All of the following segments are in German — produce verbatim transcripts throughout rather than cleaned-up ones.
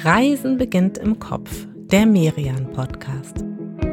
Reisen beginnt im Kopf, der Merian-Podcast.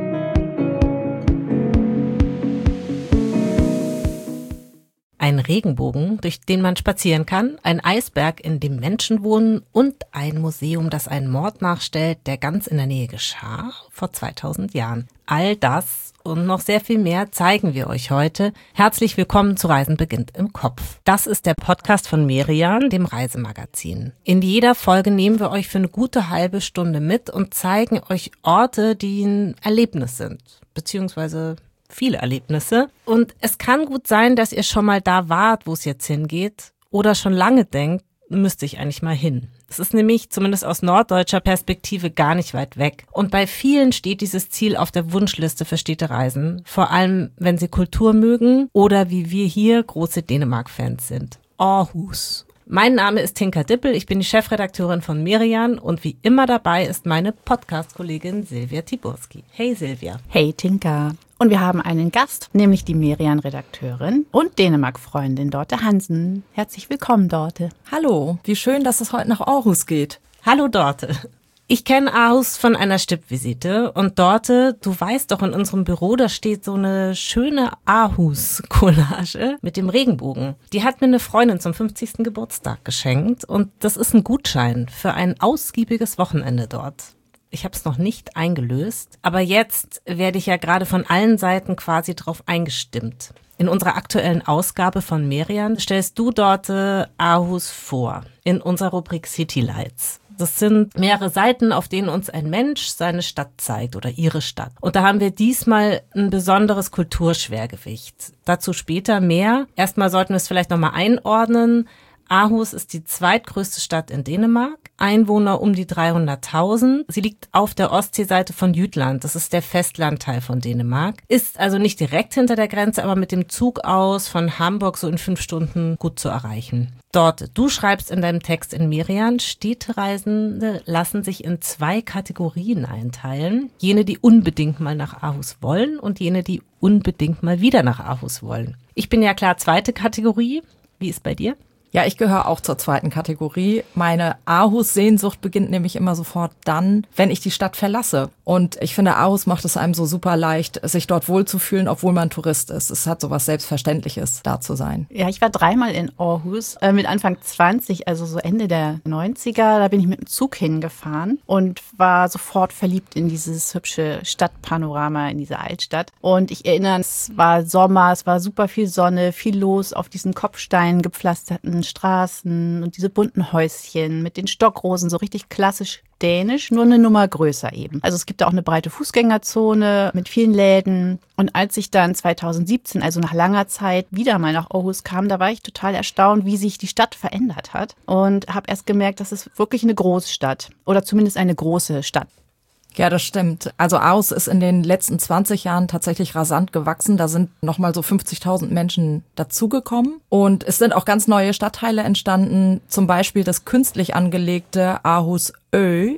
Ein Regenbogen, durch den man spazieren kann, ein Eisberg, in dem Menschen wohnen und ein Museum, das einen Mord nachstellt, der ganz in der Nähe geschah, vor zweitausend Jahren. All das und noch sehr viel mehr zeigen wir euch heute. Herzlich willkommen zu Reisen beginnt im Kopf. Das ist der Podcast von Merian, dem Reisemagazin. In jeder Folge nehmen wir euch für eine gute halbe Stunde mit und zeigen euch Orte, die ein Erlebnis sind, beziehungsweise viele Erlebnisse. Und es kann gut sein, dass ihr schon mal da wart, wo es jetzt hingeht, oder schon lange denkt, müsste ich eigentlich mal hin. Es ist nämlich zumindest aus norddeutscher Perspektive gar nicht weit weg. Und bei vielen steht dieses Ziel auf der Wunschliste für Städtereisen, vor allem wenn sie Kultur mögen oder wie wir hier große Dänemark-Fans sind. Aarhus. Mein Name ist Tinka Dippel, ich bin die Chefredakteurin von Merian und wie immer dabei ist meine Podcast-Kollegin Silvia Tiburski. Hey Silvia. Hey Tinka. Und wir haben einen Gast, nämlich die Merian-Redakteurin und Dänemark-Freundin Dorte Hansen. Herzlich willkommen, Dorte. Hallo, wie schön, dass es heute nach Aarhus geht. Hallo Dorte. Ich kenne Aarhus von einer Stippvisite und Dorte, du weißt doch, in unserem Büro, da steht so eine schöne Aarhus-Collage mit dem Regenbogen. Die hat mir eine Freundin zum fünfzigsten Geburtstag geschenkt und das ist ein Gutschein für ein ausgiebiges Wochenende dort. Ich habe es noch nicht eingelöst, aber jetzt werde ich ja gerade von allen Seiten quasi drauf eingestimmt. In unserer aktuellen Ausgabe von Merian stellst du dort Aarhus vor, in unserer Rubrik City Lights. Das sind mehrere Seiten, auf denen uns ein Mensch seine Stadt zeigt oder ihre Stadt. Und da haben wir diesmal ein besonderes Kulturschwergewicht. Dazu später mehr. Erstmal sollten wir es vielleicht nochmal einordnen. Aarhus ist die zweitgrößte Stadt in Dänemark, Einwohner um die dreihunderttausend. Sie liegt auf der Ostseeseite von Jütland, das ist der Festlandteil von Dänemark. Ist also nicht direkt hinter der Grenze, aber mit dem Zug aus von Hamburg so in fünf Stunden gut zu erreichen. Dort, du schreibst in deinem Text in Merian, Städtereisende lassen sich in zwei Kategorien einteilen. Jene, die unbedingt mal nach Aarhus wollen und jene, die unbedingt mal wieder nach Aarhus wollen. Ich bin ja klar zweite Kategorie. Wie ist bei dir? Ja, ich gehöre auch zur zweiten Kategorie. Meine Aarhus-Sehnsucht beginnt nämlich immer sofort dann, wenn ich die Stadt verlasse. Und ich finde, Aarhus macht es einem so super leicht, sich dort wohlzufühlen, obwohl man Tourist ist. Es hat so was Selbstverständliches, da zu sein. Ja, ich war dreimal in Aarhus äh, mit Anfang zwanzig, also so Ende der neunziger. Da bin ich mit dem Zug hingefahren und war sofort verliebt in dieses hübsche Stadtpanorama, in diese Altstadt. Und ich erinnere, es war Sommer, es war super viel Sonne, viel los auf diesen Kopfsteinen gepflasterten Straßen und diese bunten Häuschen mit den Stockrosen, so richtig klassisch dänisch, nur eine Nummer größer eben. Also es gibt da auch eine breite Fußgängerzone mit vielen Läden. Und als ich dann zweitausendsiebzehn, also nach langer Zeit, wieder mal nach Aarhus kam, da war ich total erstaunt, wie sich die Stadt verändert hat. Und habe erst gemerkt, das ist wirklich eine Großstadt oder zumindest eine große Stadt. Ja, das stimmt. Also Aarhus ist in den letzten zwanzig Jahren tatsächlich rasant gewachsen. Da sind nochmal so fünfzigtausend Menschen dazugekommen. Und es sind auch ganz neue Stadtteile entstanden. Zum Beispiel das künstlich angelegte Aarhus Ö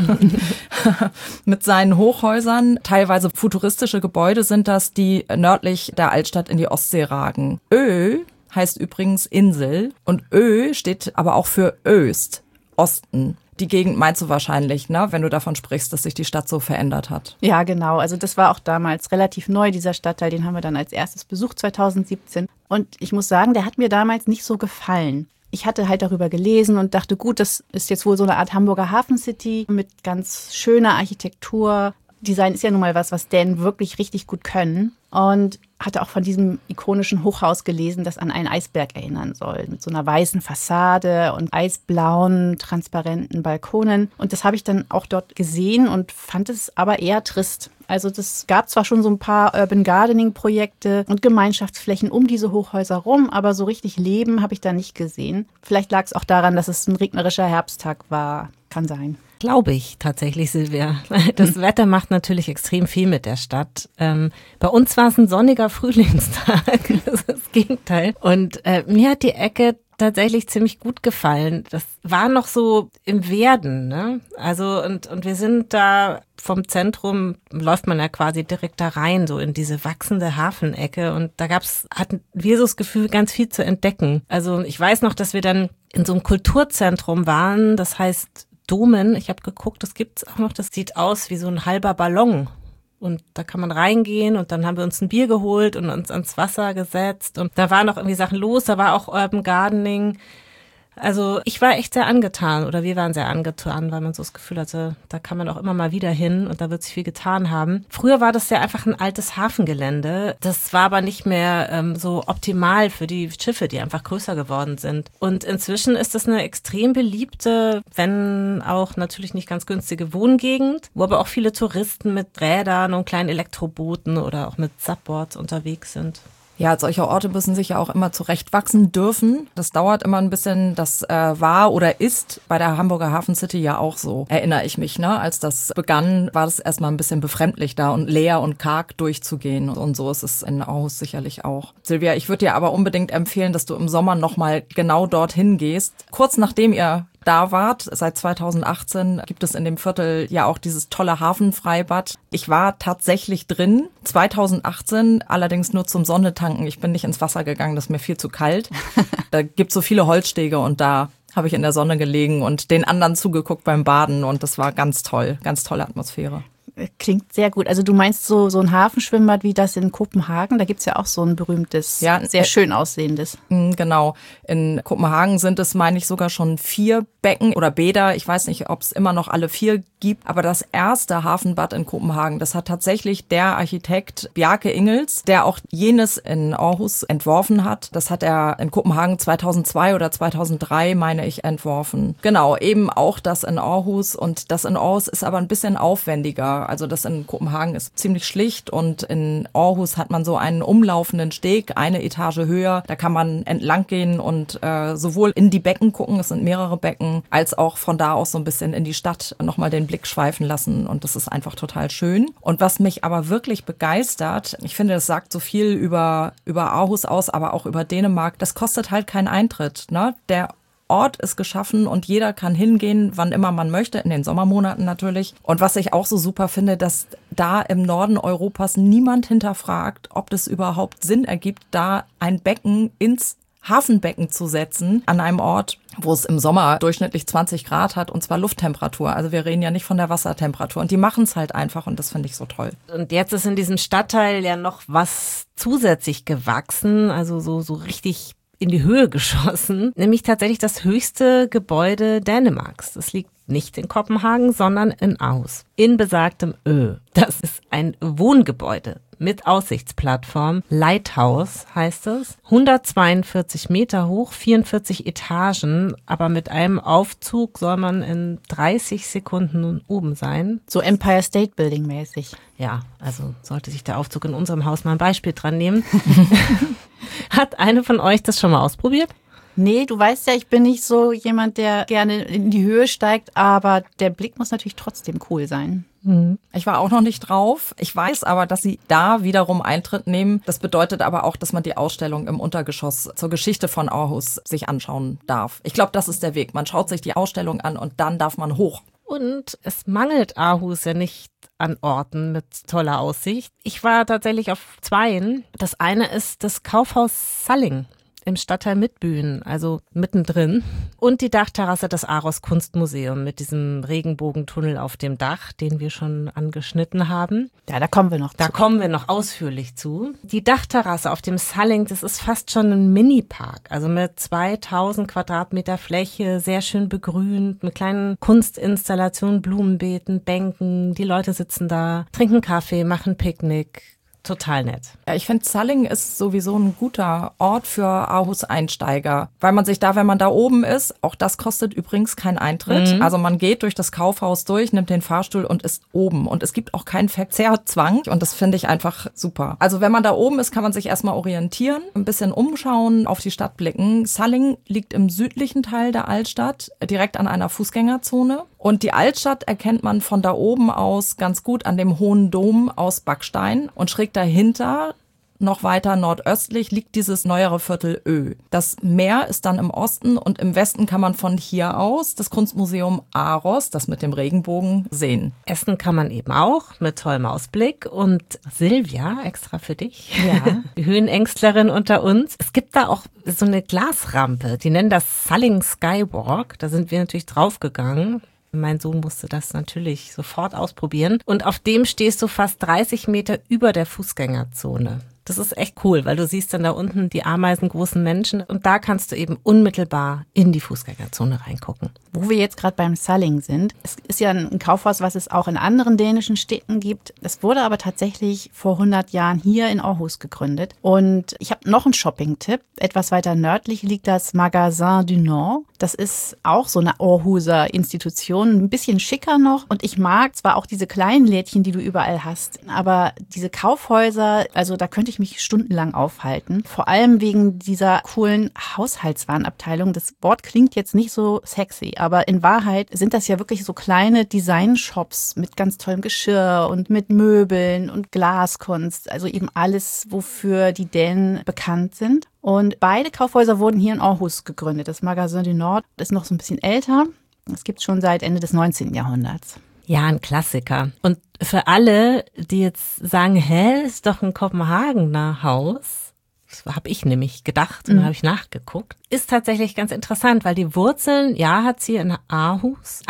mit seinen Hochhäusern. Teilweise futuristische Gebäude sind das, die nördlich der Altstadt in die Ostsee ragen. Ö heißt übrigens Insel und Ö steht aber auch für Öst, Osten. Die Gegend meinst du wahrscheinlich, ne, wenn du davon sprichst, dass sich die Stadt so verändert hat. Ja, genau. Also das war auch damals relativ neu, dieser Stadtteil. Den haben wir dann als erstes besucht, zweitausendsiebzehn. Und ich muss sagen, der hat mir damals nicht so gefallen. Ich hatte halt darüber gelesen und dachte, gut, das ist jetzt wohl so eine Art Hamburger Hafencity mit ganz schöner Architektur. Design ist ja nun mal was, was Dänen wirklich richtig gut können. Und hatte auch von diesem ikonischen Hochhaus gelesen, das an einen Eisberg erinnern soll. Mit so einer weißen Fassade und eisblauen, transparenten Balkonen. Und das habe ich dann auch dort gesehen und fand es aber eher trist. Also das gab zwar schon so ein paar Urban Gardening-Projekte und Gemeinschaftsflächen um diese Hochhäuser rum, aber so richtig Leben habe ich da nicht gesehen. Vielleicht lag es auch daran, dass es ein regnerischer Herbsttag war. Kann sein. Glaube ich tatsächlich, Silvia. Das Wetter macht natürlich extrem viel mit der Stadt. Ähm, bei uns war es ein sonniger Frühlingstag, das ist das Gegenteil. Und äh, mir hat die Ecke tatsächlich ziemlich gut gefallen. Das war noch so im Werden, ne? Also und und wir sind da vom Zentrum, läuft man ja quasi direkt da rein, so in diese wachsende Hafenecke. Und da gab's, hatten wir so das Gefühl, ganz viel zu entdecken. Also ich weiß noch, dass wir dann in so einem Kulturzentrum waren, das heißt Domen, ich habe geguckt, das gibt's auch noch, das sieht aus wie so ein halber Ballon. Und da kann man reingehen und dann haben wir uns ein Bier geholt und uns ans Wasser gesetzt. Und da waren noch irgendwie Sachen los, da war auch Urban Gardening. Also ich war echt sehr angetan oder wir waren sehr angetan, weil man so das Gefühl hatte, da kann man auch immer mal wieder hin und da wird sich viel getan haben. Früher war das ja einfach ein altes Hafengelände. Das war aber nicht mehr ähm, so optimal für die Schiffe, die einfach größer geworden sind. Und inzwischen ist das eine extrem beliebte, wenn auch natürlich nicht ganz günstige Wohngegend, wo aber auch viele Touristen mit Rädern und kleinen Elektrobooten oder auch mit Subboards unterwegs sind. Ja, solche Orte müssen sich ja auch immer zurechtwachsen dürfen. Das dauert immer ein bisschen. Das äh, war oder ist bei der Hamburger Hafen City ja auch so, erinnere ich mich. Ne? Als das begann, war das erstmal ein bisschen befremdlich da und leer und karg durchzugehen. Und so ist es in Aarhus sicherlich auch. Silvia, ich würde dir aber unbedingt empfehlen, dass du im Sommer nochmal genau dorthin gehst. Kurz nachdem ihr da wart, seit zweitausendachtzehn gibt es in dem Viertel ja auch dieses tolle Hafenfreibad. Ich war tatsächlich drin, zweitausendachtzehn, allerdings nur zum Sonnetanken. Ich bin nicht ins Wasser gegangen, das ist mir viel zu kalt. Da gibt's so viele Holzstege und da habe ich in der Sonne gelegen und den anderen zugeguckt beim Baden und das war ganz toll, ganz tolle Atmosphäre. Klingt sehr gut. Also du meinst so, so ein Hafenschwimmbad wie das in Kopenhagen? Da gibt's ja auch so ein berühmtes, ja, sehr schön aussehendes. Genau. In Kopenhagen sind es, meine ich, sogar schon vier Becken oder Bäder. Ich weiß nicht, ob es immer noch alle vier gibt. Aber das erste Hafenbad in Kopenhagen, das hat tatsächlich der Architekt Bjarke Ingels, der auch jenes in Aarhus entworfen hat. Das hat er in Kopenhagen zweitausendzwei oder zweitausenddrei, meine ich, entworfen. Genau, eben auch das in Aarhus. Und das in Aarhus ist aber ein bisschen aufwendiger. Also das in Kopenhagen ist ziemlich schlicht und in Aarhus hat man so einen umlaufenden Steg, eine Etage höher. Da kann man entlang gehen und äh, sowohl in die Becken gucken, es sind mehrere Becken, als auch von da aus so ein bisschen in die Stadt nochmal den Blick schweifen lassen und das ist einfach total schön. Und was mich aber wirklich begeistert, ich finde, das sagt so viel über, über Aarhus aus, aber auch über Dänemark, das kostet halt keinen Eintritt, ne? Der Ort ist geschaffen und jeder kann hingehen, wann immer man möchte, in den Sommermonaten natürlich. Und was ich auch so super finde, dass da im Norden Europas niemand hinterfragt, ob das überhaupt Sinn ergibt, da ein Becken ins Hafenbecken zu setzen, an einem Ort, wo es im Sommer durchschnittlich zwanzig Grad hat und zwar Lufttemperatur. Also wir reden ja nicht von der Wassertemperatur und die machen es halt einfach und das finde ich so toll. Und jetzt ist in diesem Stadtteil ja noch was zusätzlich gewachsen, also so, so richtig in die Höhe geschossen, nämlich tatsächlich das höchste Gebäude Dänemarks. Das liegt nicht in Kopenhagen, sondern in Aarhus, in besagtem Ö. Das ist ein Wohngebäude mit Aussichtsplattform. Lighthouse heißt es. hundertzweiundvierzig Meter hoch, vierundvierzig Etagen, aber mit einem Aufzug soll man in dreißig Sekunden oben sein. So Empire State Building mäßig. Ja, also sollte sich der Aufzug in unserem Haus mal ein Beispiel dran nehmen. Hat eine von euch das schon mal ausprobiert? Nee, du weißt ja, ich bin nicht so jemand, der gerne in die Höhe steigt, aber der Blick muss natürlich trotzdem cool sein. Ich war auch noch nicht drauf. Ich weiß aber, dass sie da wiederum Eintritt nehmen. Das bedeutet aber auch, dass man die Ausstellung im Untergeschoss zur Geschichte von Aarhus sich anschauen darf. Ich glaube, das ist der Weg. Man schaut sich die Ausstellung an und dann darf man hoch. Und es mangelt Aarhus ja nicht an Orten mit toller Aussicht. Ich war tatsächlich auf zweien. Das eine ist das Kaufhaus Salling im Stadtteil Midtbüen, also mittendrin. Und die Dachterrasse des Aros Kunstmuseum mit diesem Regenbogentunnel auf dem Dach, den wir schon angeschnitten haben. Ja, da kommen wir noch zu. Da kommen wir noch ausführlich zu. Die Dachterrasse auf dem Salling, das ist fast schon ein Mini-Park, also mit zweitausend Quadratmeter Fläche, sehr schön begrünt, mit kleinen Kunstinstallationen, Blumenbeeten, Bänken. Die Leute sitzen da, trinken Kaffee, machen Picknick. Total nett. Ja, ich finde, Salling ist sowieso ein guter Ort für Aarhus-Einsteiger, weil man sich da, wenn man da oben ist, auch das kostet übrigens keinen Eintritt. Mhm. Also man geht durch das Kaufhaus durch, nimmt den Fahrstuhl und ist oben. Und es gibt auch keinen Verzehrzwang und das finde ich einfach super. Also wenn man da oben ist, kann man sich erstmal orientieren, ein bisschen umschauen, auf die Stadt blicken. Salling liegt im südlichen Teil der Altstadt, direkt an einer Fußgängerzone. Und die Altstadt erkennt man von da oben aus ganz gut an dem hohen Dom aus Backstein. Und schräg dahinter, noch weiter nordöstlich, liegt dieses neuere Viertel Ö. Das Meer ist dann im Osten und im Westen kann man von hier aus das Kunstmuseum Aros, das mit dem Regenbogen, sehen. Essen kann man eben auch mit tollem Ausblick. Und Silvia, extra für dich, ja. Die Höhenängstlerin unter uns. Es gibt da auch so eine Glasrampe, die nennen das Salling Skywalk. Da sind wir natürlich draufgegangen. Mein Sohn musste das natürlich sofort ausprobieren. Und auf dem stehst du fast dreißig Meter über der Fußgängerzone. Das ist echt cool, weil du siehst dann da unten die ameisengroßen Menschen und da kannst du eben unmittelbar in die Fußgängerzone reingucken. Wo wir jetzt gerade beim Salling sind, es ist ja ein Kaufhaus, was es auch in anderen dänischen Städten gibt. Es wurde aber tatsächlich vor hundert Jahren hier in Aarhus gegründet. Und ich habe noch einen Shopping-Tipp. Etwas weiter nördlich liegt das Magasin du Nord. Das ist auch so eine Aarhuser Institution, ein bisschen schicker noch. Und ich mag zwar auch diese kleinen Lädchen, die du überall hast, aber diese Kaufhäuser, also da könnte ich mich stundenlang aufhalten. Vor allem wegen dieser coolen Haushaltswarenabteilung. Das Wort klingt jetzt nicht so sexy, aber in Wahrheit sind das ja wirklich so kleine Design-Shops mit ganz tollem Geschirr und mit Möbeln und Glaskunst. Also eben alles, wofür die Dänen bekannt sind. Und beide Kaufhäuser wurden hier in Aarhus gegründet. Das Magasin du Nord ist noch so ein bisschen älter. Das gibt es schon seit Ende des neunzehnten Jahrhunderts. Ja, ein Klassiker. Und für alle, die jetzt sagen, hä, ist doch ein Kopenhagener Haus, das habe ich nämlich gedacht und mhm. habe ich nachgeguckt, ist tatsächlich ganz interessant, weil die Wurzeln, ja, hat sie in Aarhus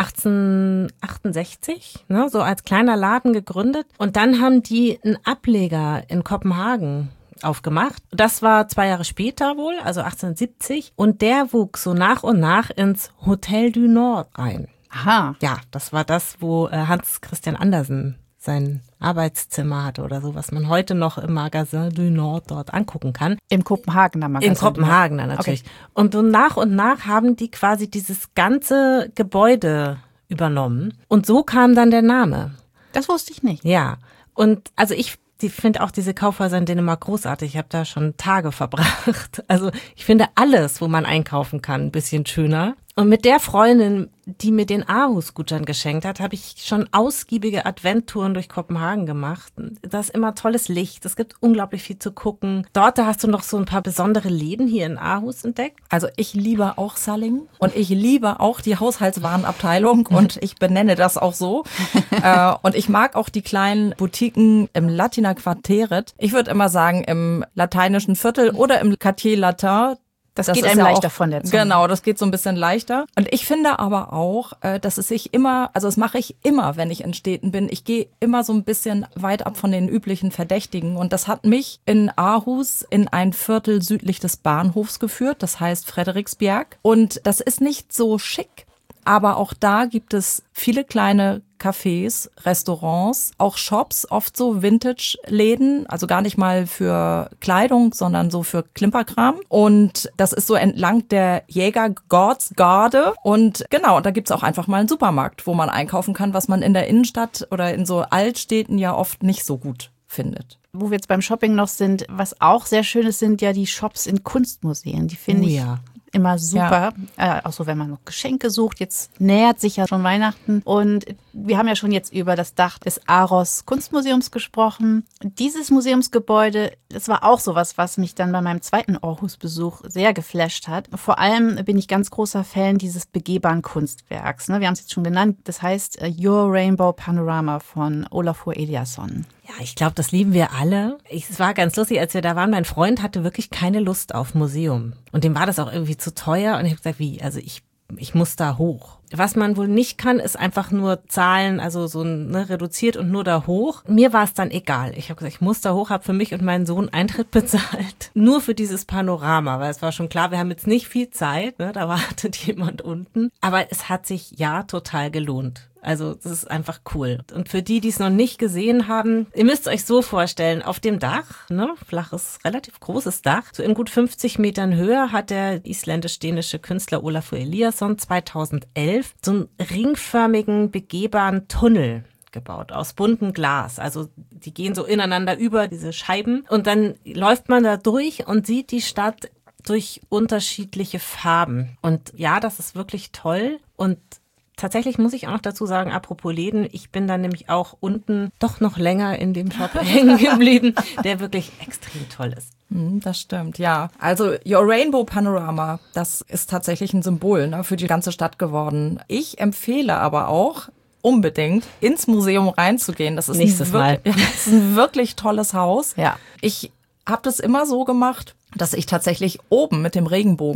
achtzehnhundertachtundsechzig, ne, so als kleiner Laden gegründet. Und dann haben die einen Ableger in Kopenhagen aufgemacht. Das war zwei Jahre später wohl, also achtzehnhundertsiebzig. Und der wuchs so nach und nach ins Hotel du Nord rein. Aha. Ja, das war das, wo äh, Hans Christian Andersen sein Arbeitszimmer hatte oder so, was man heute noch im Magasin du Nord dort angucken kann. Im Kopenhagener Magasin. Im Kopenhagener natürlich. Okay. Und so nach und nach haben die quasi dieses ganze Gebäude übernommen. Und so kam dann der Name. Das wusste ich nicht. Ja. Und also ich Ich finde auch diese Kaufhäuser in Dänemark großartig. Ich habe da schon Tage verbracht. Also ich finde alles, wo man einkaufen kann, ein bisschen schöner. Und mit der Freundin, die mir den Aarhus-Gutschein geschenkt hat, habe ich schon ausgiebige Adventtouren durch Kopenhagen gemacht. Da ist immer tolles Licht, es gibt unglaublich viel zu gucken. Dort da hast du noch so ein paar besondere Läden hier in Aarhus entdeckt. Also ich liebe auch Salling und ich liebe auch die Haushaltswarenabteilung und ich benenne das auch so. äh, und ich mag auch die kleinen Boutiquen im Latiner Quarteret. Ich würde immer sagen im lateinischen Viertel oder im Quartier Latin. Das, das geht einem ja leichter auch, von der Zunge. Genau, das geht so ein bisschen leichter. Und ich finde aber auch, dass es sich immer, also das mache ich immer, wenn ich in Städten bin. Ich gehe immer so ein bisschen weit ab von den üblichen Verdächtigen. Und das hat mich in Aarhus in ein Viertel südlich des Bahnhofs geführt. Das heißt Frederiksberg. Und das ist nicht so schick. Aber auch da gibt es viele kleine Cafés, Restaurants, auch Shops, oft so Vintage-Läden, also gar nicht mal für Kleidung, sondern so für Klimperkram. Und das ist so entlang der Jägergårdsgade. Und genau, da gibt's auch einfach mal einen Supermarkt, wo man einkaufen kann, was man in der Innenstadt oder in so Altstädten ja oft nicht so gut findet. Wo wir jetzt beim Shopping noch sind, was auch sehr schön ist, sind ja die Shops in Kunstmuseen. Die finde oh, ich ja. immer super, ja. äh, auch so, wenn man noch Geschenke sucht. Jetzt nähert sich ja schon Weihnachten und wir haben ja schon jetzt über das Dach des Aros Kunstmuseums gesprochen. Dieses Museumsgebäude, das war auch sowas, was mich dann bei meinem zweiten Aarhus-Besuch sehr geflasht hat. Vor allem bin ich ganz großer Fan dieses begehbaren Kunstwerks. Ne? Wir haben es jetzt schon genannt, das heißt Your Rainbow Panorama von Olafur Eliasson. Ja, ich glaube, das lieben wir alle. Es war ganz lustig, als wir da waren. Mein Freund hatte wirklich keine Lust auf Museum. Und dem war das auch irgendwie zu teuer. Und ich habe gesagt, wie? Also ich, ich muss da hoch. Was man wohl nicht kann, ist einfach nur Zahlen, also so ne, reduziert und nur da hoch. Mir war es dann egal. Ich habe gesagt, ich muss da hoch, habe für mich und meinen Sohn Eintritt bezahlt. Nur für dieses Panorama, weil es war schon klar, wir haben jetzt nicht viel Zeit. Ne, da wartet jemand unten. Aber es hat sich ja total gelohnt. Also das ist einfach cool. Und für die, die es noch nicht gesehen haben, ihr müsst euch so vorstellen, auf dem Dach, ne, flaches, relativ großes Dach, so in gut fünfzig Metern Höhe hat der isländisch-dänische Künstler Olafur Eliasson zweitausendelf so einen ringförmigen, begehbaren Tunnel gebaut aus buntem Glas. Also die gehen so ineinander über, diese Scheiben. Und dann läuft man da durch und sieht die Stadt durch unterschiedliche Farben. Und ja, das ist wirklich toll. Und tatsächlich muss ich auch noch dazu sagen, apropos Läden, ich bin dann nämlich auch unten doch noch länger in dem Shop hängen geblieben, der wirklich extrem toll ist. Das stimmt, ja. Also Your Rainbow Panorama, das ist tatsächlich ein Symbol, ne, für die ganze Stadt geworden. Ich empfehle aber auch unbedingt ins Museum reinzugehen. Das ist, Nächstes ein, Mal. Ja, das ist ein wirklich tolles Haus. Ja. Ich habe das immer so gemacht, dass ich tatsächlich oben mit dem Regenbogen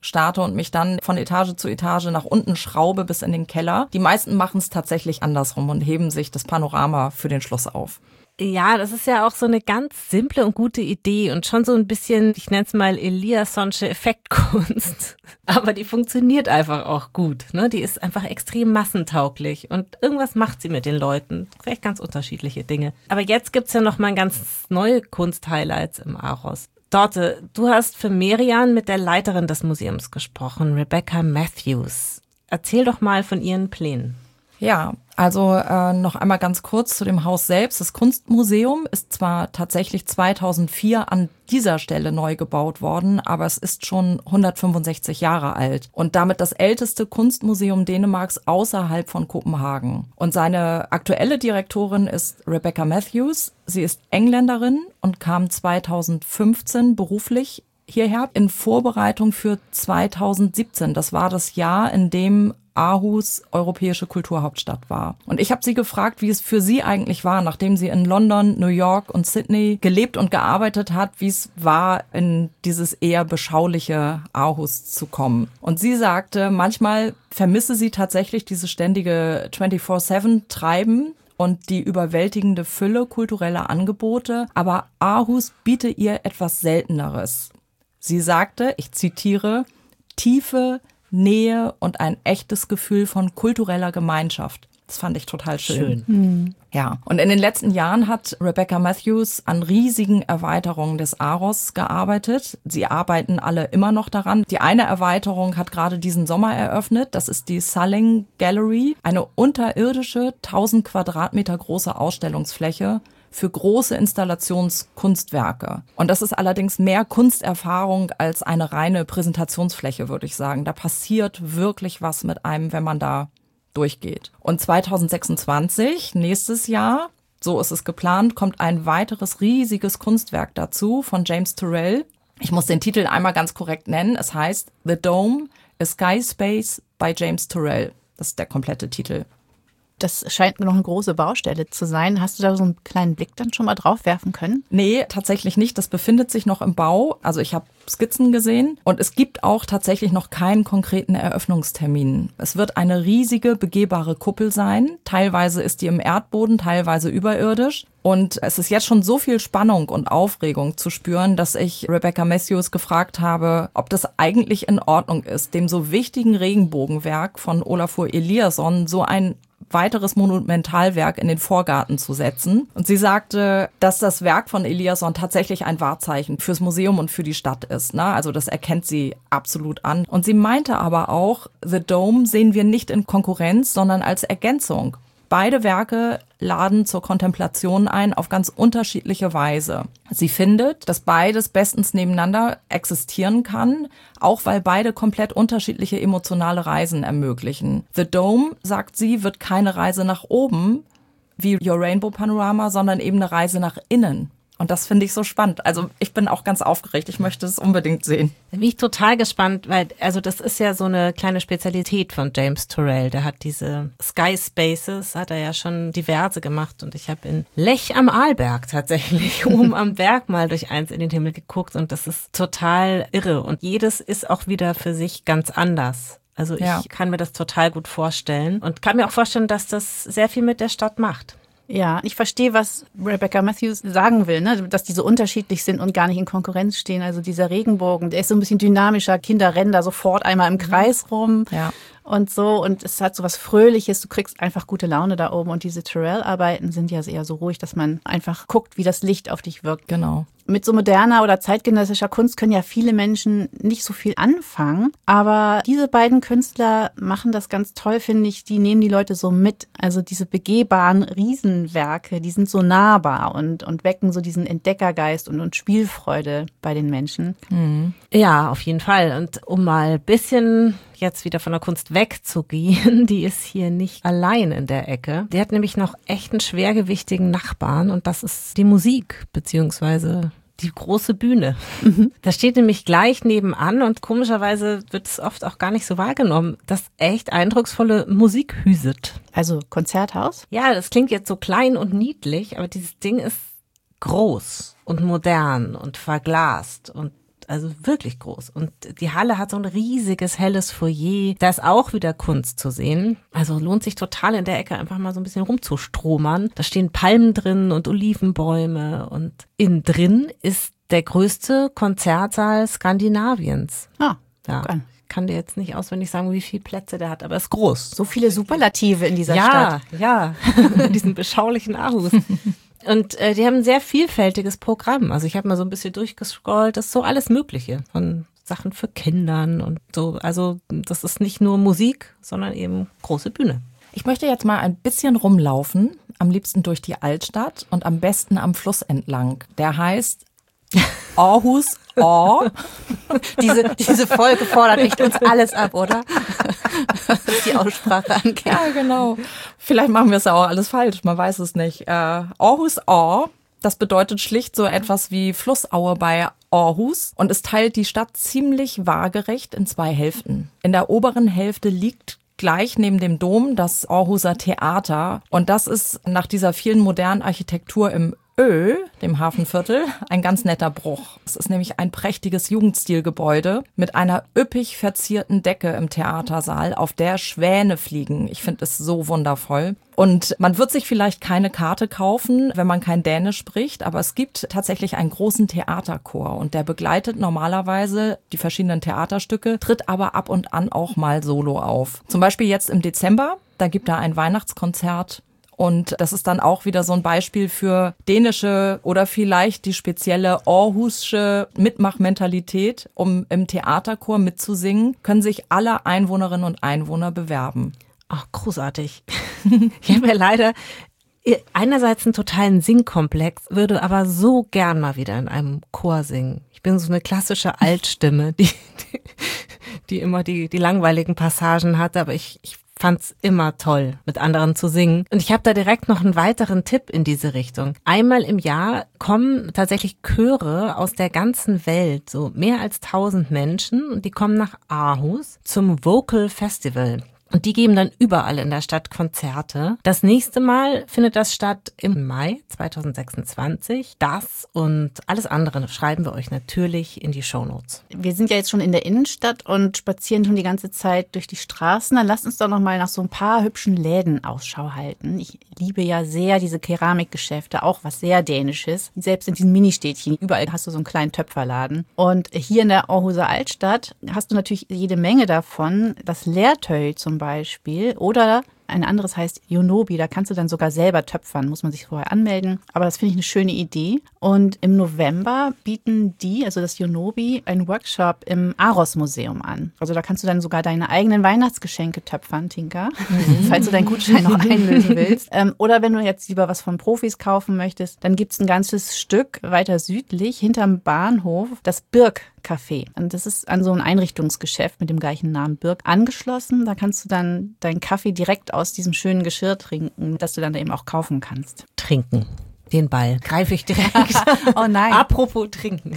starte und mich dann von Etage zu Etage nach unten schraube bis in den Keller. Die meisten machen es tatsächlich andersrum und heben sich das Panorama für den Schluss auf. Ja, das ist ja auch so eine ganz simple und gute Idee und schon so ein bisschen, ich nenne es mal Eliassonsche Effektkunst. Aber die funktioniert einfach auch gut, ne? Die ist einfach extrem massentauglich und irgendwas macht sie mit den Leuten. Vielleicht ganz unterschiedliche Dinge. Aber jetzt gibt's ja noch mal ganz neue Kunst-Highlights im Aros. Dorte, du hast für Merian mit der Leiterin des Museums gesprochen, Rebecca Matthews. Erzähl doch mal von ihren Plänen. Ja, also äh, noch einmal ganz kurz zu dem Haus selbst. Das Kunstmuseum ist zwar tatsächlich zweitausendvier an dieser Stelle neu gebaut worden, aber es ist schon hundertfünfundsechzig Jahre alt und damit das älteste Kunstmuseum Dänemarks außerhalb von Kopenhagen. Und seine aktuelle Direktorin ist Rebecca Matthews. Sie ist Engländerin und kam zweitausendfünfzehn beruflich hierher in Vorbereitung für zweitausendsiebzehn. Das war das Jahr, in dem Aarhus europäische Kulturhauptstadt war. Und ich habe sie gefragt, wie es für sie eigentlich war, nachdem sie in London, New York und Sydney gelebt und gearbeitet hat, wie es war, in dieses eher beschauliche Aarhus zu kommen. Und sie sagte, manchmal vermisse sie tatsächlich dieses ständige vierundzwanzig sieben Treiben und die überwältigende Fülle kultureller Angebote, aber Aarhus biete ihr etwas Selteneres. Sie sagte, ich zitiere, Tiefe, Nähe und ein echtes Gefühl von kultureller Gemeinschaft. Das fand ich total schön. Schön. Mhm. Ja, und in den letzten Jahren hat Rebecca Matthews an riesigen Erweiterungen des Aros gearbeitet. Sie arbeiten alle immer noch daran. Die eine Erweiterung hat gerade diesen Sommer eröffnet. Das ist die Salling Gallery, eine unterirdische, tausend Quadratmeter große Ausstellungsfläche für große Installationskunstwerke. Und das ist allerdings mehr Kunsterfahrung als eine reine Präsentationsfläche, würde ich sagen. Da passiert wirklich was mit einem, wenn man da durchgeht. Und zweitausendsechsundzwanzig, nächstes Jahr, so ist es geplant, kommt ein weiteres riesiges Kunstwerk dazu von James Turrell. Ich muss den Titel einmal ganz korrekt nennen. Es heißt The Dome, a Sky Space by James Turrell. Das ist der komplette Titel. Das scheint mir noch eine große Baustelle zu sein. Hast du da so einen kleinen Blick dann schon mal drauf werfen können? Nee, tatsächlich nicht. Das befindet sich noch im Bau. Also ich habe Skizzen gesehen und es gibt auch tatsächlich noch keinen konkreten Eröffnungstermin. Es wird eine riesige, begehbare Kuppel sein. Teilweise ist die im Erdboden, teilweise überirdisch. Und es ist jetzt schon so viel Spannung und Aufregung zu spüren, dass ich Rebecca Matthews gefragt habe, ob das eigentlich in Ordnung ist, dem so wichtigen Regenbogenwerk von Olafur Eliasson so ein weiteres Monumentalwerk in den Vorgarten zu setzen. Und sie sagte, dass das Werk von Eliasson tatsächlich ein Wahrzeichen fürs Museum und für die Stadt ist. Ne? Also das erkennt sie absolut an. Und sie meinte aber auch, The Dome sehen wir nicht in Konkurrenz, sondern als Ergänzung. Beide Werke laden zur Kontemplation ein auf ganz unterschiedliche Weise. Sie findet, dass beides bestens nebeneinander existieren kann, auch weil beide komplett unterschiedliche emotionale Reisen ermöglichen. The Dome, sagt sie, wird keine Reise nach oben wie Your Rainbow Panorama, sondern eben eine Reise nach innen. Und das finde ich so spannend. Also ich bin auch ganz aufgeregt. Ich möchte es unbedingt sehen. Da bin ich total gespannt, weil also das ist ja so eine kleine Spezialität von James Turrell. Der hat diese Sky Spaces, hat er ja schon diverse gemacht. Und ich habe in Lech am Arlberg tatsächlich oben am Berg mal durch eins in den Himmel geguckt. Und das ist total irre. Und jedes ist auch wieder für sich ganz anders. Also ich ja. kann mir das total gut vorstellen und kann mir auch vorstellen, dass das sehr viel mit der Stadt macht. Ja, ich verstehe, was Rebecca Matthews sagen will, ne? Dass die so unterschiedlich sind und gar nicht in Konkurrenz stehen. Also dieser Regenbogen, der ist so ein bisschen dynamischer. Kinder rennen da sofort einmal im Kreis rum ja. und so. Und es hat so was Fröhliches. Du kriegst einfach gute Laune da oben. Und diese Turrell-Arbeiten sind ja eher so ruhig, dass man einfach guckt, wie das Licht auf dich wirkt. Genau. Mit so moderner oder zeitgenössischer Kunst können ja viele Menschen nicht so viel anfangen. Aber diese beiden Künstler machen das ganz toll, finde ich. Die nehmen die Leute so mit. Also diese begehbaren Riesenwerke, die sind so nahbar und, und wecken so diesen Entdeckergeist und, und Spielfreude bei den Menschen. Mhm. Ja, auf jeden Fall. Und um mal ein bisschen jetzt wieder von der Kunst wegzugehen, die ist hier nicht allein in der Ecke. Die hat nämlich noch echt einen schwergewichtigen Nachbarn und das ist die Musik, beziehungsweise die große Bühne. Mhm. Da steht nämlich gleich nebenan und komischerweise wird es oft auch gar nicht so wahrgenommen, dass echt eindrucksvolle Musik hüset. Also Konzerthaus? Ja, das klingt jetzt so klein und niedlich, aber dieses Ding ist groß und modern und verglast und also wirklich groß. Und die Halle hat so ein riesiges, helles Foyer. Da ist auch wieder Kunst zu sehen. Also lohnt sich total in der Ecke einfach mal so ein bisschen rumzustromern. Da stehen Palmen drin und Olivenbäume und innen drin ist der größte Konzertsaal Skandinaviens. Ah, ja. Okay. Ich kann dir jetzt nicht auswendig sagen, wie viele Plätze der hat, aber es ist groß. So viele Superlative in dieser ja, Stadt. Ja, ja, diesen beschaulichen Aarhus. Und äh, die haben ein sehr vielfältiges Programm. Also ich habe mal so ein bisschen durchgescrollt, das ist so alles Mögliche von Sachen für Kindern und so. Also das ist nicht nur Musik, sondern eben große Bühne. Ich möchte jetzt mal ein bisschen rumlaufen, am liebsten durch die Altstadt und am besten am Fluss entlang. Der heißt Aarhus Aar. Diese, diese Folge fordert echt uns alles ab, oder? Was die Aussprache angeht. Ja, genau. Vielleicht machen wir es ja auch alles falsch, man weiß es nicht. Äh, Aarhus Aar, das bedeutet schlicht so etwas wie Flussaue bei Aarhus und es teilt die Stadt ziemlich waagerecht in zwei Hälften. In der oberen Hälfte liegt gleich neben dem Dom das Aarhuser Theater und das ist nach dieser vielen modernen Architektur im Ö, dem Hafenviertel, ein ganz netter Bruch. Es ist nämlich ein prächtiges Jugendstilgebäude mit einer üppig verzierten Decke im Theatersaal, auf der Schwäne fliegen. Ich finde es so wundervoll. Und man wird sich vielleicht keine Karte kaufen, wenn man kein Dänisch spricht, aber es gibt tatsächlich einen großen Theaterchor und der begleitet normalerweise die verschiedenen Theaterstücke, tritt aber ab und an auch mal solo auf. Zum Beispiel jetzt im Dezember, da gibt er ein Weihnachtskonzert. Und das ist dann auch wieder so ein Beispiel für dänische oder vielleicht die spezielle aarhusische Mitmachmentalität, um im Theaterchor mitzusingen, können sich alle Einwohnerinnen und Einwohner bewerben. Ach, großartig. Ich habe ja leider einerseits einen totalen Singkomplex, würde aber so gern mal wieder in einem Chor singen. Ich bin so eine klassische Altstimme, die, die, die immer die, die langweiligen Passagen hat, aber ich, ich fand's immer toll, mit anderen zu singen. Und ich habe da direkt noch einen weiteren Tipp in diese Richtung. Einmal im Jahr kommen tatsächlich Chöre aus der ganzen Welt, so mehr als tausend Menschen, und die kommen nach Aarhus zum Vocal Festival. Und die geben dann überall in der Stadt Konzerte. Das nächste Mal findet das statt im Mai zweitausendsechsundzwanzig. Das und alles andere schreiben wir euch natürlich in die Shownotes. Wir sind ja jetzt schon in der Innenstadt und spazieren schon die ganze Zeit durch die Straßen. Dann lasst uns doch noch mal nach so ein paar hübschen Läden Ausschau halten. Ich liebe ja sehr diese Keramikgeschäfte, auch was sehr Dänisches. Selbst in diesen Ministädtchen, überall hast du so einen kleinen Töpferladen. Und hier in der Aarhuser Altstadt hast du natürlich jede Menge davon. Das Lertøy zum Beispiel oder ein anderes heißt Jonobi, da kannst du dann sogar selber töpfern, muss man sich vorher anmelden. Aber das finde ich eine schöne Idee. Und im November bieten die, also das Jonobi, einen Workshop im Aros-Museum an. Also da kannst du dann sogar deine eigenen Weihnachtsgeschenke töpfern, Tinka, mhm. falls du deinen Gutschein noch einlösen willst. Ähm, oder wenn du jetzt lieber was von Profis kaufen möchtest, dann gibt es ein ganzes Stück weiter südlich, hinterm Bahnhof, das Birk Café. Und das ist an so ein Einrichtungsgeschäft mit dem gleichen Namen Birk angeschlossen. Da kannst du dann deinen Kaffee direkt aus diesem schönen Geschirr trinken, das du dann eben auch kaufen kannst. Trinken. Den Ball greife ich direkt. Oh nein. Apropos trinken.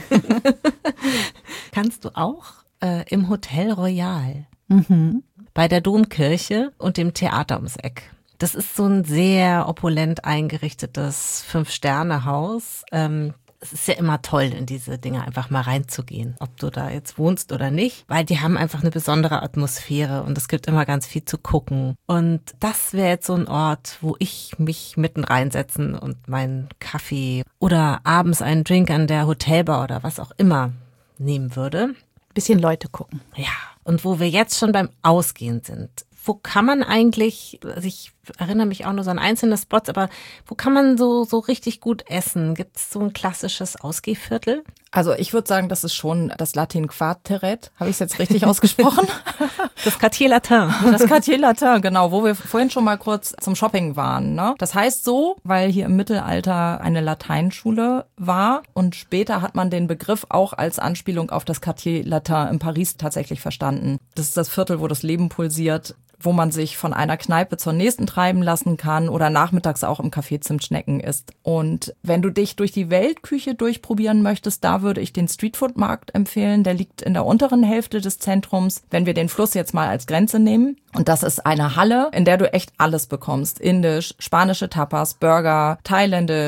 Kannst du auch äh, im Hotel Royal mhm. bei der Domkirche und dem Theater ums Eck. Das ist so ein sehr opulent eingerichtetes Fünf-Sterne-Haus. Ähm, Es ist ja immer toll, in diese Dinge einfach mal reinzugehen, ob du da jetzt wohnst oder nicht, weil die haben einfach eine besondere Atmosphäre und es gibt immer ganz viel zu gucken. Und das wäre jetzt so ein Ort, wo ich mich mitten reinsetzen und meinen Kaffee oder abends einen Drink an der Hotelbar oder was auch immer nehmen würde. Bisschen Leute gucken. Ja, und wo wir jetzt schon beim Ausgehen sind. Wo kann man eigentlich, also ich erinnere mich auch nur so an einzelne Spots, aber wo kann man so so richtig gut essen? Gibt es so ein klassisches Ausgehviertel? Also ich würde sagen, das ist schon das Latin Quarteret. Habe ich es jetzt richtig ausgesprochen? Das Quartier Latin. Das Quartier Latin, genau, wo wir vorhin schon mal kurz zum Shopping waren. Ne? Das heißt so, weil hier im Mittelalter eine Lateinschule war und später hat man den Begriff auch als Anspielung auf das Quartier Latin in Paris tatsächlich verstanden. Das ist das Viertel, wo das Leben pulsiert, wo man sich von einer Kneipe zur nächsten treiben lassen kann oder nachmittags auch im Café Zimtschnecken isst. Und wenn du dich durch die Weltküche durchprobieren möchtest, da würde ich den Streetfood-Markt empfehlen. Der liegt in der unteren Hälfte des Zentrums, wenn wir den Fluss jetzt mal als Grenze nehmen. Und das ist eine Halle, in der du echt alles bekommst. Indisch, spanische Tapas, Burger, thailändisch,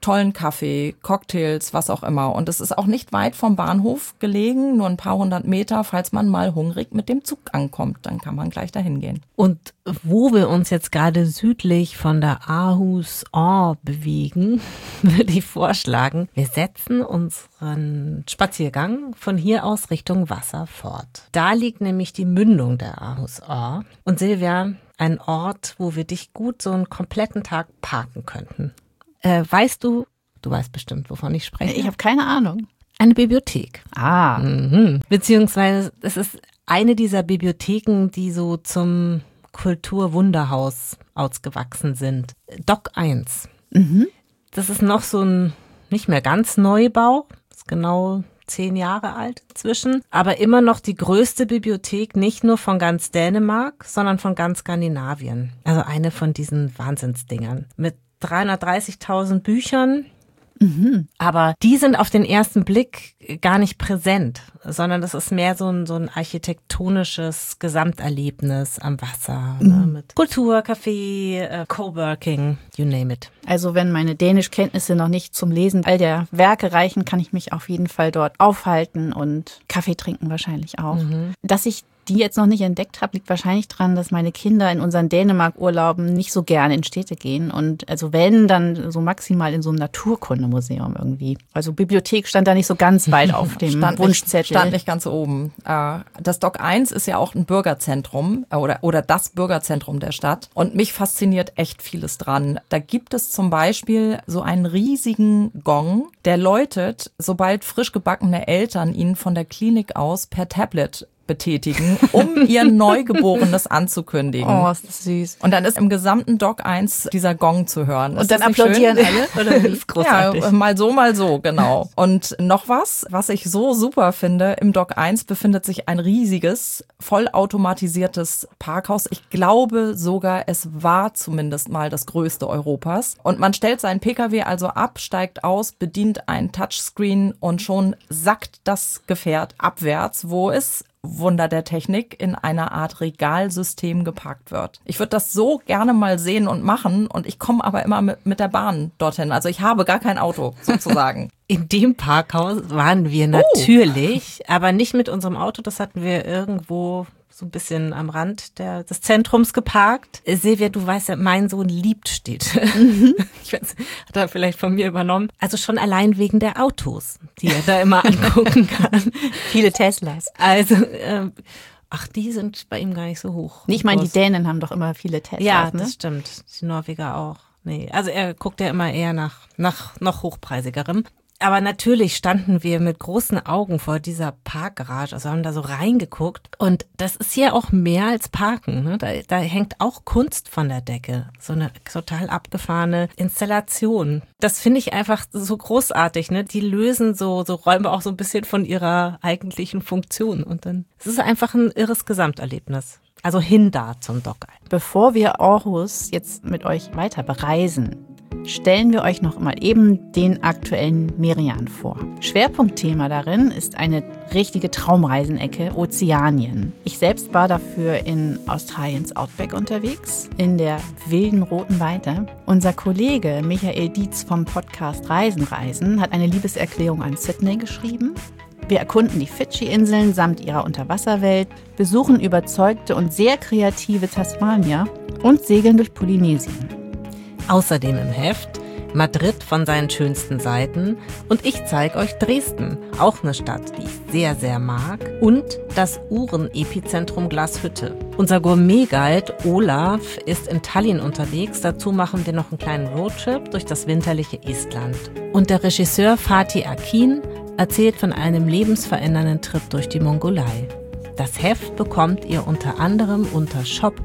tollen Kaffee, Cocktails, was auch immer. Und es ist auch nicht weit vom Bahnhof gelegen, nur ein paar hundert Meter. Falls man mal hungrig mit dem Zug ankommt, dann kann man gleich dahin gehen. Und wo wir uns jetzt gerade südlich von der Aarhus Aar bewegen, würde ich vorschlagen, wir setzen unseren Spaziergang von hier aus Richtung Wasser fort. Da liegt nämlich die Mündung der Aarhus Aar. Und Silvia, ein Ort, wo wir dich gut so einen kompletten Tag parken könnten. Äh, weißt du, du weißt bestimmt, wovon ich spreche. Ich habe keine Ahnung. Eine Bibliothek. Ah. Mhm. Beziehungsweise es ist eine dieser Bibliotheken, die so zum Kulturwunderhaus ausgewachsen sind. Dock eins. Mhm. Das ist noch so ein nicht mehr ganz Neubau. Das ist genau zehn Jahre alt inzwischen. Aber immer noch die größte Bibliothek, nicht nur von ganz Dänemark, sondern von ganz Skandinavien. Also eine von diesen Wahnsinnsdingern. Mit dreihundertdreißigtausend Büchern. Mhm. Aber die sind auf den ersten Blick gar nicht präsent, sondern das ist mehr so ein, so ein architektonisches Gesamterlebnis am Wasser, mhm. ne, mit Kultur, Café, äh, Coworking, you name it. Also wenn meine Dänischkenntnisse noch nicht zum Lesen all der Werke reichen, kann ich mich auf jeden Fall dort aufhalten und Kaffee trinken wahrscheinlich auch. Mhm. Dass ich die jetzt noch nicht entdeckt habe, liegt wahrscheinlich dran, dass meine Kinder in unseren Dänemark-Urlauben nicht so gerne in Städte gehen. Und also wenn, dann so maximal in so einem Naturkundemuseum irgendwie. Also Bibliothek stand da nicht so ganz weit auf dem stand Wunschzettel. Nicht, stand nicht ganz oben. Das Dock eins ist ja auch ein Bürgerzentrum oder, oder das Bürgerzentrum der Stadt. Und mich fasziniert echt vieles dran. Da gibt es zum Beispiel so einen riesigen Gong, der läutet, sobald frisch gebackene Eltern ihn von der Klinik aus per Tablet betätigen, um ihr Neugeborenes anzukündigen. Oh, ist das süß. Und dann ist im gesamten Dock eins dieser Gong zu hören. Und dann applaudieren alle? Oder das ist großartig. Ja, mal so, mal so, genau. Und noch was, was ich so super finde, im Dock eins befindet sich ein riesiges, vollautomatisiertes Parkhaus. Ich glaube sogar, es war zumindest mal das größte Europas. Und man stellt seinen Pkw also ab, steigt aus, bedient ein Touchscreen und schon sackt das Gefährt abwärts, wo es Wunder der Technik in einer Art Regalsystem geparkt wird. Ich würde das so gerne mal sehen und machen und ich komme aber immer mit, mit der Bahn dorthin. Also ich habe gar kein Auto sozusagen. In dem Parkhaus waren wir natürlich, oh. aber nicht mit unserem Auto. Das hatten wir irgendwo so ein bisschen am Rand der, des Zentrums geparkt. Silvia, du weißt ja, mein Sohn liebt Städte. Mhm. Ich weiß, hat er vielleicht von mir übernommen. Also schon allein wegen der Autos, die er da immer angucken kann. Viele Teslas. Also, ähm, ach, die sind bei ihm gar nicht so hoch. Nee, ich meine, die Dänen haben doch immer viele Teslas. Ja, ne? Das stimmt. Die Norweger auch. Nee, also er guckt ja immer eher nach, nach noch hochpreisigerem. Aber natürlich standen wir mit großen Augen vor dieser Parkgarage, also haben da so reingeguckt. Und das ist hier auch mehr als Parken, ne? Da, da hängt auch Kunst von der Decke. So eine total abgefahrene Installation. Das finde ich einfach so großartig, ne? Die lösen so, so Räume auch so ein bisschen von ihrer eigentlichen Funktion. Und dann, es ist einfach ein irres Gesamterlebnis. Also hin da zum Dock. Bevor wir Aarhus jetzt mit euch weiter bereisen, stellen wir euch noch mal eben den aktuellen Merian vor. Schwerpunktthema darin ist eine richtige Traumreisenecke, Ozeanien. Ich selbst war dafür in Australiens Outback unterwegs, in der wilden Roten Weite. Unser Kollege Michael Dietz vom Podcast Reisen Reisen hat eine Liebeserklärung an Sydney geschrieben. Wir erkunden die Fidschi-Inseln samt ihrer Unterwasserwelt, besuchen überzeugte und sehr kreative Tasmania und segeln durch Polynesien. Außerdem im Heft Madrid von seinen schönsten Seiten und ich zeige euch Dresden, auch eine Stadt, die ich sehr, sehr mag, und das Uhren-Epizentrum Glashütte. Unser Gourmet-Guide Olaf ist in Tallinn unterwegs, dazu machen wir noch einen kleinen Roadtrip durch das winterliche Estland. Und der Regisseur Fatih Akin erzählt von einem lebensverändernden Trip durch die Mongolei. Das Heft bekommt ihr unter anderem unter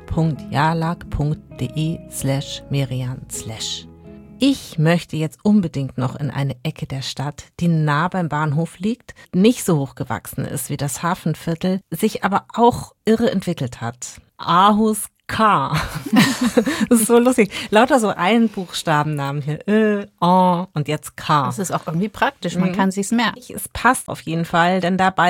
shop.jalak.de slash Merian slash. Ich möchte jetzt unbedingt noch in eine Ecke der Stadt, die nah beim Bahnhof liegt, nicht so hochgewachsen ist wie das Hafenviertel, sich aber auch irre entwickelt hat. Aarhus K. Das ist so lustig. Lauter so Einbuchstabennamen hier. Ö, O und jetzt K. Das ist auch irgendwie praktisch, man mhm. kann sich's merken. Es passt auf jeden Fall, denn da ballt sich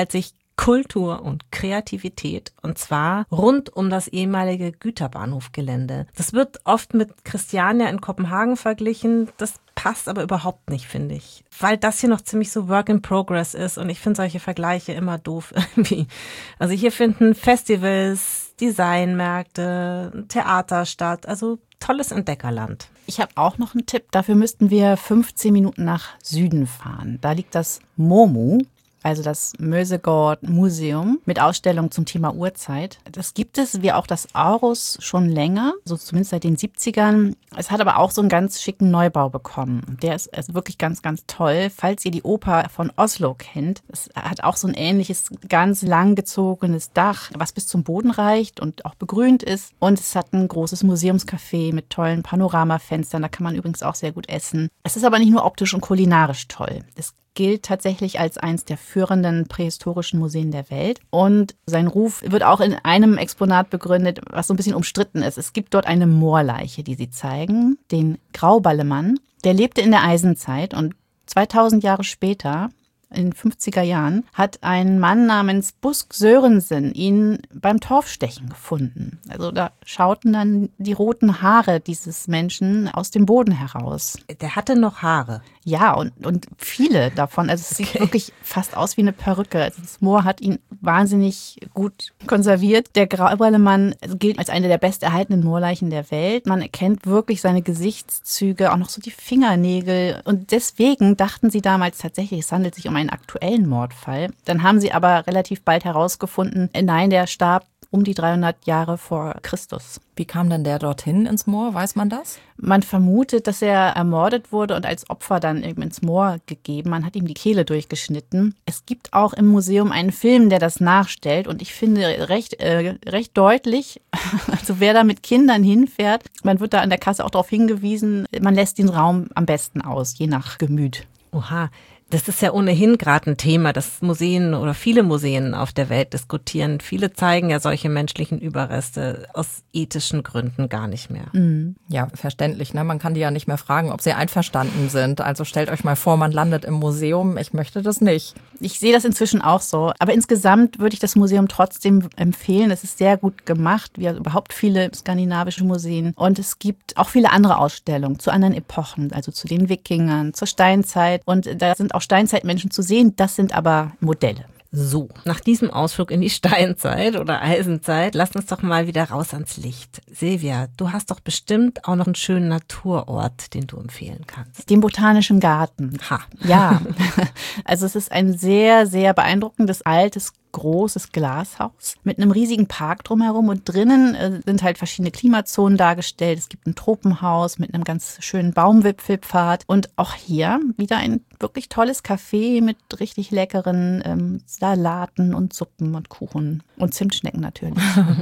Kultur und Kreativität, und zwar rund um das ehemalige Güterbahnhofgelände. Das wird oft mit Christiania in Kopenhagen verglichen. Das passt aber überhaupt nicht, finde ich. Weil das hier noch ziemlich so Work in Progress ist und ich finde solche Vergleiche immer doof irgendwie. Also hier finden Festivals, Designmärkte, Theater statt, also tolles Entdeckerland. Ich habe auch noch einen Tipp. Dafür müssten wir fünfzehn Minuten nach Süden fahren. Da liegt das MOMU, also das Møsegård Museum mit Ausstellung zum Thema Urzeit. Das gibt es, wie auch das Aarhus, schon länger, so zumindest seit den siebzigern. Es hat aber auch so einen ganz schicken Neubau bekommen. Der ist, ist wirklich ganz, ganz toll. Falls ihr die Oper von Oslo kennt, es hat auch so ein ähnliches, ganz langgezogenes Dach, was bis zum Boden reicht und auch begrünt ist. Und es hat ein großes Museumscafé mit tollen Panoramafenstern. Da kann man übrigens auch sehr gut essen. Es ist aber nicht nur optisch und kulinarisch toll. Es gilt tatsächlich als eines der führenden prähistorischen Museen der Welt. Und sein Ruf wird auch in einem Exponat begründet, was so ein bisschen umstritten ist. Es gibt dort eine Moorleiche, die sie zeigen, den Grauballemann. Der lebte in der Eisenzeit und zweitausend Jahre später, in den fünfziger Jahren, hat ein Mann namens Busk Sørensen ihn beim Torfstechen gefunden. Also da schauten dann die roten Haare dieses Menschen aus dem Boden heraus. Der hatte noch Haare. Ja, und, und viele davon. Also es sieht okay. wirklich fast aus wie eine Perücke. Also das Moor hat ihn wahnsinnig gut konserviert. Der Grauballemann gilt als eine der besterhaltenen Moorleichen der Welt. Man erkennt wirklich seine Gesichtszüge, auch noch so die Fingernägel. Und deswegen dachten sie damals tatsächlich, es handelt sich um einen aktuellen Mordfall. Dann haben sie aber relativ bald herausgefunden, nein, der starb um die dreihundert Jahre vor Christus. Wie kam denn der dorthin ins Moor? Weiß man das? Man vermutet, dass er ermordet wurde und als Opfer dann eben ins Moor gegeben. Man hat ihm die Kehle durchgeschnitten. Es gibt auch im Museum einen Film, der das nachstellt und ich finde recht, äh, recht deutlich, also wer da mit Kindern hinfährt, man wird da an der Kasse auch darauf hingewiesen, man lässt den Raum am besten aus, je nach Gemüt. Oha. Das ist ja ohnehin gerade ein Thema, das Museen oder viele Museen auf der Welt diskutieren. Viele zeigen ja solche menschlichen Überreste aus ethischen Gründen gar nicht mehr. Mhm. Ja, verständlich, ne? Man kann die ja nicht mehr fragen, ob sie einverstanden sind. Also stellt euch mal vor, man landet im Museum. Ich möchte das nicht. Ich sehe das inzwischen auch so. Aber insgesamt würde ich das Museum trotzdem empfehlen. Es ist sehr gut gemacht, wie überhaupt viele skandinavische Museen. Und es gibt auch viele andere Ausstellungen zu anderen Epochen, also zu den Wikingern, zur Steinzeit. Und da sind auch Steinzeitmenschen zu sehen, das sind aber Modelle. So, nach diesem Ausflug in die Steinzeit oder Eisenzeit, lass uns doch mal wieder raus ans Licht. Silvia, du hast doch bestimmt auch noch einen schönen Naturort, den du empfehlen kannst. Den Botanischen Garten. Ha. Ja, also es ist ein sehr, sehr beeindruckendes, altes, großes Glashaus mit einem riesigen Park drumherum und drinnen äh, sind halt verschiedene Klimazonen dargestellt. Es gibt ein Tropenhaus mit einem ganz schönen Baumwipfelpfad und auch hier wieder ein wirklich tolles Café mit richtig leckeren ähm, Salaten und Suppen und Kuchen und Zimtschnecken natürlich.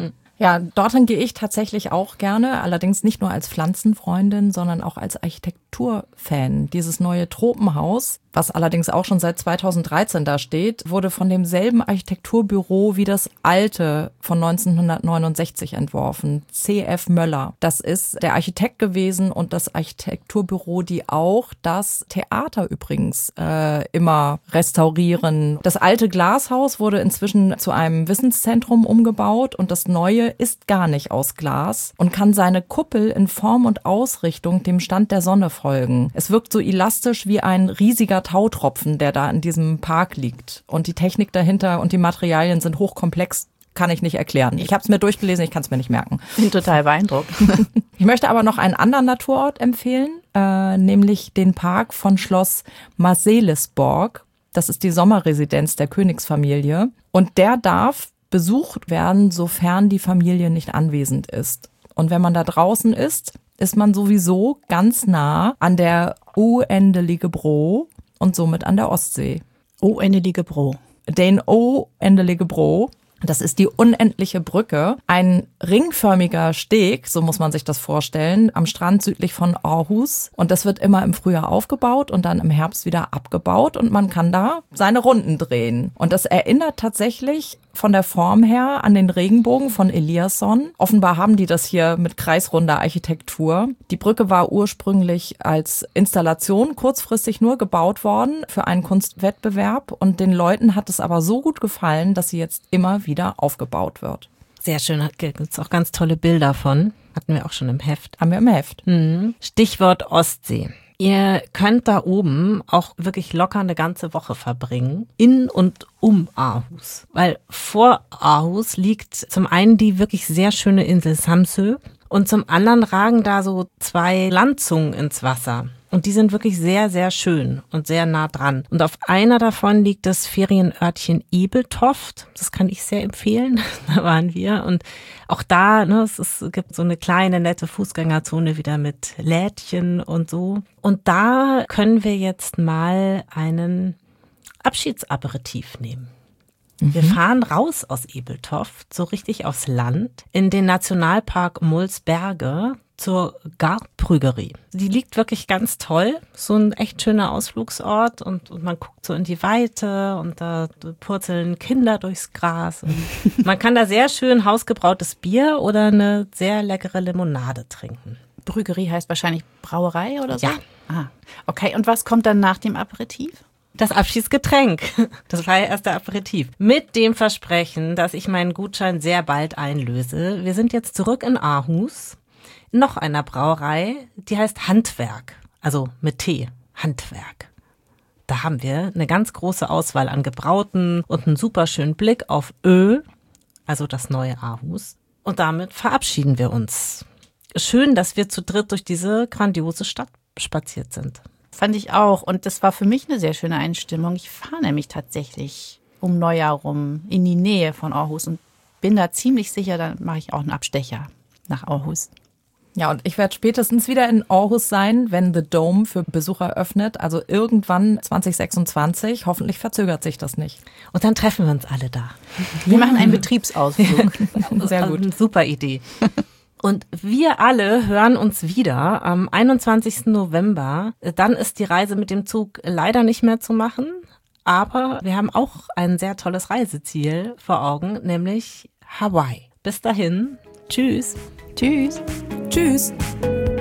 Ja, dorthin gehe ich tatsächlich auch gerne, allerdings nicht nur als Pflanzenfreundin, sondern auch als Architekturfan. Dieses neue Tropenhaus, was allerdings auch schon seit zweitausenddreizehn da steht, wurde von demselben Architekturbüro wie das alte von neunzehnhundertneunundsechzig entworfen, C F Möller. Das ist der Architekt gewesen und das Architekturbüro, die auch das Theater übrigens äh, immer restaurieren. Das alte Glashaus wurde inzwischen zu einem Wissenszentrum umgebaut und das neue ist gar nicht aus Glas und kann seine Kuppel in Form und Ausrichtung dem Stand der Sonne folgen. Es wirkt so elastisch wie ein riesiger Tautropfen, der da in diesem Park liegt. Und die Technik dahinter und die Materialien sind hochkomplex, kann ich nicht erklären. Ich habe es mir durchgelesen, ich kann es mir nicht merken. Ich bin total beeindruckt. Ich möchte aber noch einen anderen Naturort empfehlen, äh, nämlich den Park von Schloss Marselisborg. Das ist die Sommerresidenz der Königsfamilie. Und der darf besucht werden, sofern die Familie nicht anwesend ist. Und wenn man da draußen ist, ist man sowieso ganz nah an der Uendelige Bro und somit an der Ostsee. Uendelige Bro. Den Uendelige Bro. Das ist die unendliche Brücke, ein ringförmiger Steg, so muss man sich das vorstellen, am Strand südlich von Aarhus. Und das wird immer im Frühjahr aufgebaut und dann im Herbst wieder abgebaut und man kann da seine Runden drehen. Und das erinnert tatsächlich von der Form her an den Regenbogen von Eliasson. Offenbar haben die das hier mit kreisrunder Architektur. Die Brücke war ursprünglich als Installation kurzfristig nur gebaut worden für einen Kunstwettbewerb und den Leuten hat es aber so gut gefallen, dass sie jetzt immer wieder aufgebaut wird. Sehr schön, gibt es auch ganz tolle Bilder von. Hatten wir auch schon im Heft. Haben wir im Heft. Mhm. Stichwort Ostsee. Ihr könnt da oben auch wirklich locker eine ganze Woche verbringen, in und um Aarhus. Weil vor Aarhus liegt zum einen die wirklich sehr schöne Insel Samsø und zum anderen ragen da so zwei Landzungen ins Wasser. Und die sind wirklich sehr, sehr schön und sehr nah dran. Und auf einer davon liegt das Ferienörtchen Ebeltoft. Das kann ich sehr empfehlen. Da waren wir. Und auch da, ne, es, ist, es gibt so eine kleine, nette Fußgängerzone wieder mit Lädchen und so. Und da können wir jetzt mal einen Abschiedsaperitif nehmen. Wir fahren raus aus Ebeltoft, so richtig aufs Land, in den Nationalpark Mulsberge zur Garbrügerie. Die liegt wirklich ganz toll, so ein echt schöner Ausflugsort und, und man guckt so in die Weite und da purzeln Kinder durchs Gras. Und man kann da sehr schön hausgebrautes Bier oder eine sehr leckere Limonade trinken. Brügerie heißt wahrscheinlich Brauerei oder so? Ja. Ah, okay, und was kommt dann nach dem Aperitif? Das Abschiedsgetränk. Das war ja erst der Aperitif. Mit dem Versprechen, dass ich meinen Gutschein sehr bald einlöse. Wir sind jetzt zurück in Aarhus. Noch einer Brauerei, die heißt Handwerk. Also mit T. Handwerk. Da haben wir eine ganz große Auswahl an Gebrauten und einen super schönen Blick auf Ö, also das neue Aarhus. Und damit verabschieden wir uns. Schön, dass wir zu dritt durch diese grandiose Stadt spaziert sind. Fand ich auch. Und das war für mich eine sehr schöne Einstimmung. Ich fahre nämlich tatsächlich um Neujahr rum in die Nähe von Aarhus und bin da ziemlich sicher, dann mache ich auch einen Abstecher nach Aarhus. Ja, und ich werde spätestens wieder in Aarhus sein, wenn The Dome für Besucher öffnet. Also irgendwann zwanzig sechsundzwanzig. Hoffentlich verzögert sich das nicht. Und dann treffen wir uns alle da. Wir machen einen Betriebsausflug. Sehr gut. Eine super Idee. Und wir alle hören uns wieder am einundzwanzigsten November. Dann ist die Reise mit dem Zug leider nicht mehr zu machen. Aber wir haben auch ein sehr tolles Reiseziel vor Augen, nämlich Hawaii. Bis dahin. Tschüss. Tschüss. Tschüss.